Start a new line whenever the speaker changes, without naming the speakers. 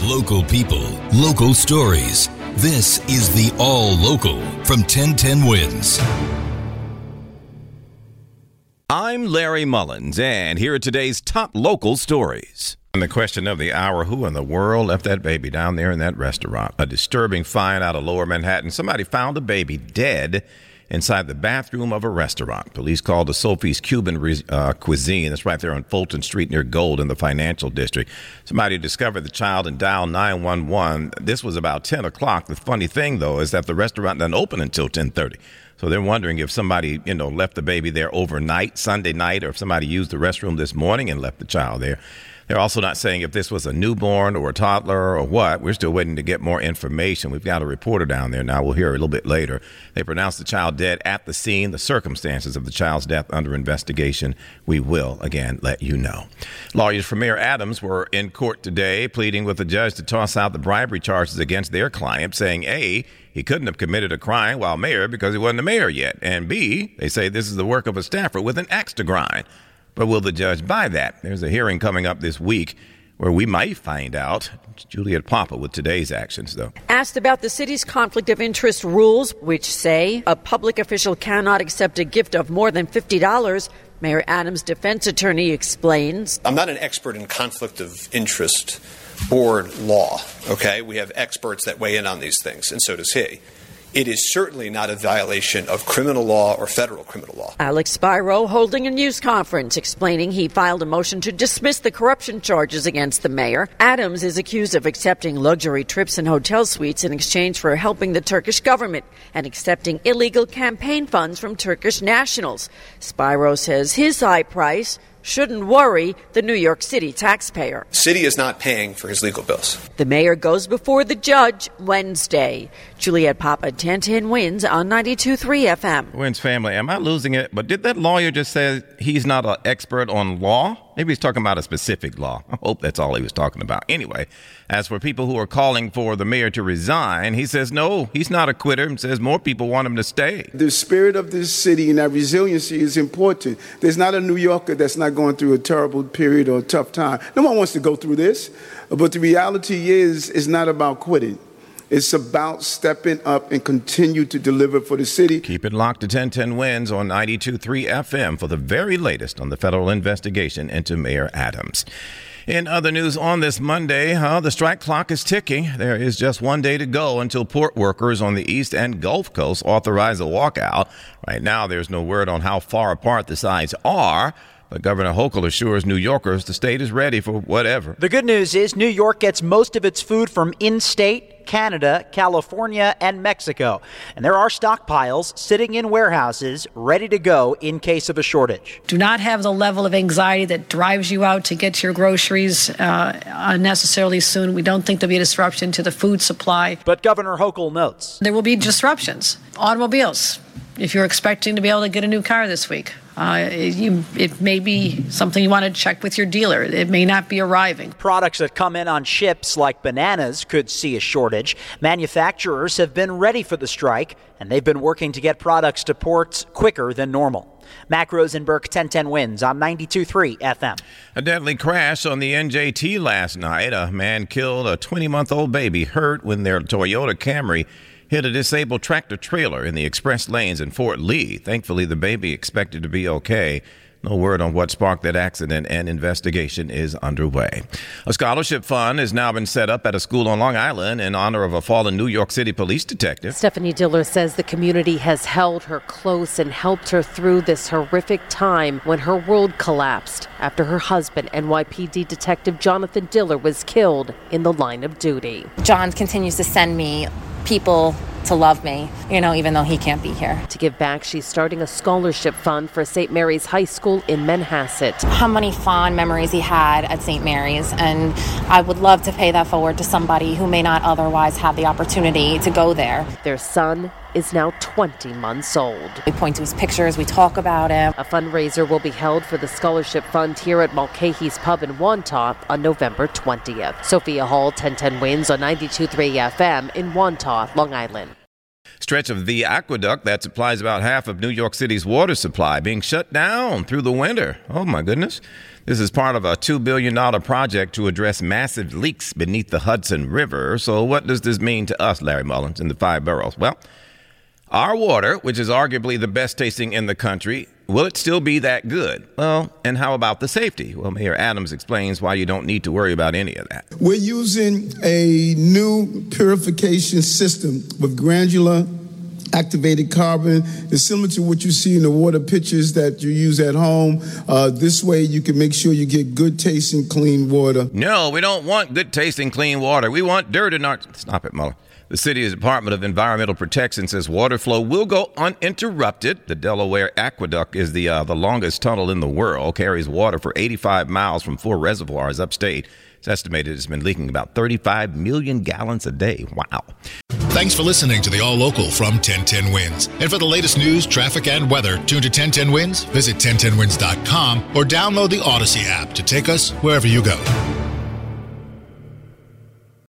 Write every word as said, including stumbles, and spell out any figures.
Local people, local stories. This is the All Local from ten ten Wins.
I'm Larry Mullins, and here are today's top local stories. And the question of the hour, who in the world left that baby down there in that restaurant? A disturbing find out of Lower Manhattan. Somebody found a baby dead inside the bathroom of a restaurant. Police called to Sophie's Cuban uh, Cuisine. That's right there on Fulton Street near Gold in the financial district. Somebody discovered the child and dialed nine one one. This was about ten o'clock. The funny thing, though, is that the restaurant doesn't open until ten thirty. So they're wondering if somebody, you know, left the baby there overnight, Sunday night, or if somebody used the restroom this morning and left the child there. They're also not saying if this was a newborn or a toddler or what. We're still waiting to get more information. We've got a reporter down there now. We'll hear a little bit later. They pronounced the child dead at the scene. The circumstances of the child's death under investigation. We will, again, let you know. Lawyers for Mayor Adams were in court today pleading with the judge to toss out the bribery charges against their client, saying, A, he couldn't have committed a crime while mayor because he wasn't a mayor yet. And B, they say this is the work of a staffer with an axe to grind. But will the judge buy that? There's a hearing coming up this week where we might find out. It's Juliet Papa with today's actions, though.
Asked about the city's conflict of interest rules, which say a public official cannot accept a gift of more than fifty dollars, Mayor Adams' defense attorney explains.
I'm not an expert in conflict of interest board law, okay? We have experts that weigh in on these things, and so does he. It is certainly not a violation of criminal law or federal criminal law.
Alex Spiro holding a news conference explaining he filed a motion to dismiss the corruption charges against the mayor. Adams is accused of accepting luxury trips and hotel suites in exchange for helping the Turkish government and accepting illegal campaign funds from Turkish nationals. Spiro says his high price shouldn't worry the New York City taxpayer.
City is not paying for his legal bills.
The mayor goes before the judge Wednesday. Juliet Papa, ten ten Wins on ninety-two point three F M.
Wins family, am I losing it? But did that lawyer just say he's not an expert on law? Maybe he's talking about a specific law. I hope that's all he was talking about. Anyway, as for people who are calling for the mayor to resign, he says no, he's not a quitter and says more people want him to stay.
The spirit of this city and that resiliency is important. There's not a New Yorker that's not going through a terrible period or a tough time. No one wants to go through this. But the reality is, it's not about quitting. It's about stepping up and continue to deliver for the city.
Keep it locked to ten ten Wins on ninety-two point three F M for the very latest on the federal investigation into Mayor Adams. In other news on this Monday, huh, the strike clock is ticking. There is just one day to go until port workers on the East and Gulf Coast authorize a walkout. Right now, there's no word on how far apart the sides are. But Governor Hochul assures New Yorkers the state is ready for whatever.
The good news is New York gets most of its food from in-state, Canada, California, and Mexico. And there are stockpiles sitting in warehouses ready to go in case of a shortage.
Do not have the level of anxiety that drives you out to get your groceries uh, unnecessarily soon. We don't think there'll be a disruption to the food supply.
But Governor Hochul notes
there will be disruptions. Automobiles, if you're expecting to be able to get a new car this week. Uh, you, it may be something you want to check with your dealer. It may not be arriving.
Products that come in on ships like bananas could see a shortage. Manufacturers have been ready for the strike, and they've been working to get products to ports quicker than normal. Mac Rosenberg, ten ten Wins on ninety-two point three F M.
A deadly crash on the N J T last night. A man killed a twenty-month-old baby hurt when their Toyota Camry hit a disabled tractor trailer in the express lanes in Fort Lee. Thankfully, the baby expected to be okay. No word on what sparked that accident, and investigation is underway. A scholarship fund has now been set up at a school on Long Island in honor of a fallen New York City police detective.
Stephanie Diller says the community has held her close and helped her through this horrific time when her world collapsed after her husband, N Y P D Detective Jonathan Diller, was killed in the line of duty.
John continues to send me people to love me, you know, even though he can't be here.
To give back, she's starting a scholarship fund for Saint Mary's High School in Manhasset.
How many fond memories he had at Saint Mary's, and I would love to pay that forward to somebody who may not otherwise have the opportunity to go there.
Their son is now twenty months old.
We point to his pictures, we talk about him.
A fundraiser will be held for the scholarship fund here at Mulcahy's Pub in Wantagh on November twentieth. Sophia Hall, ten ten Wins on ninety-two point three F M in Wantagh, Long Island.
Stretch of the aqueduct that supplies about half of New York City's water supply being shut down through the winter. Oh, my goodness. This is part of a two billion dollars project to address massive leaks beneath the Hudson River. So what does this mean to us, Larry Mullins, in the five boroughs? Well, our water, which is arguably the best tasting in the country, will it still be that good? Well, and how about the safety? Well, Mayor Adams explains why you don't need to worry about any of that.
We're using a new purification system with granular activated carbon. It's similar to what you see in the water pitchers that you use at home. Uh, this way you can make sure you get good tasting clean water.
No, we don't want good tasting clean water. We want dirt in our... Stop it, Mueller. The city's Department of Environmental Protection says water flow will go uninterrupted. The Delaware Aqueduct is the uh, the longest tunnel in the world, carries water for eighty-five miles from four reservoirs upstate. It's estimated it's been leaking about thirty-five million gallons a day. Wow.
Thanks for listening to the All Local from ten ten Winds. And for the latest news, traffic, and weather, tune to ten ten Winds, visit ten ten winds dot com, or download the Odyssey app to take us wherever you go.